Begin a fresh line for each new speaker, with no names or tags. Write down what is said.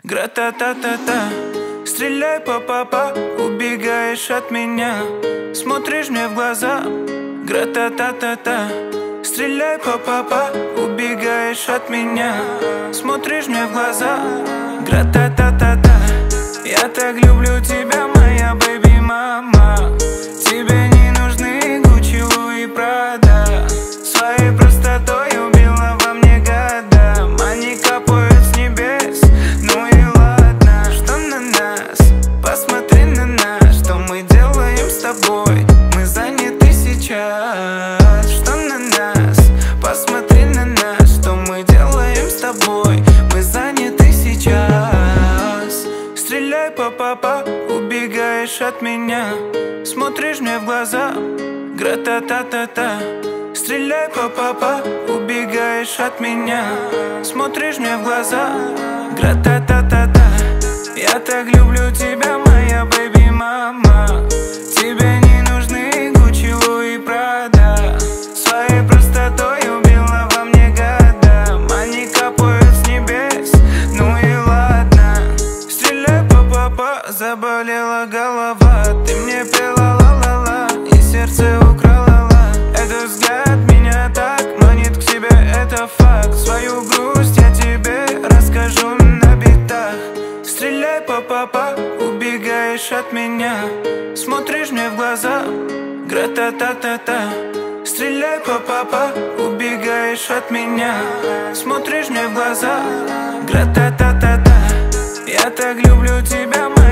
Гра-та-та-та-та, стреляй па-па-па, убегаешь от меня, смотришь мне в глаза. Гра-та-та-та-та, стреляй па-па-па, убегаешь от меня, смотришь мне в глаза. Гра-та-та-та-та, я так люблю тебя, моя бэби-мама. Тебе не нужны Гуччи, Луи, Прада. Своей простотой убила во мне года. Они капают с небес, ну и ладно. Что на нас? Посмотри на нас. Что мы делаем с тобой? Мы заняты сейчас. Что на нас? Посмотри на нас. Что мы делаем с тобой? Мы заняты сейчас. Стреляй па-па-па, убегаешь от меня, смотришь мне в глаза. Гра-та-та-та-та, стреляй па-па-па, убегаешь от меня, смотришь мне в глаза. Гра-та-та-та-та, я так люблю тебя, моя бэби-мама. Тебе не нужны Гуччи, Луи, Прада. Своей простотой убила во мне года. Они капают с небес, ну и ладно. Стреляй па-па-па, заболела голова. Ты мне пела ла-ла-ла и сердце украла. Этот взгляд меня так манит к себе, это факт. Свою грусть я тебе расскажу на битах. Стреляй па-па-па, убегаешь от меня, смотришь мне в глаза. Гра-та-та-та-та, стреляй па-па-па, убегаешь от меня, смотришь мне в глаза. Гра-та-та-та-та, я так люблю тебя,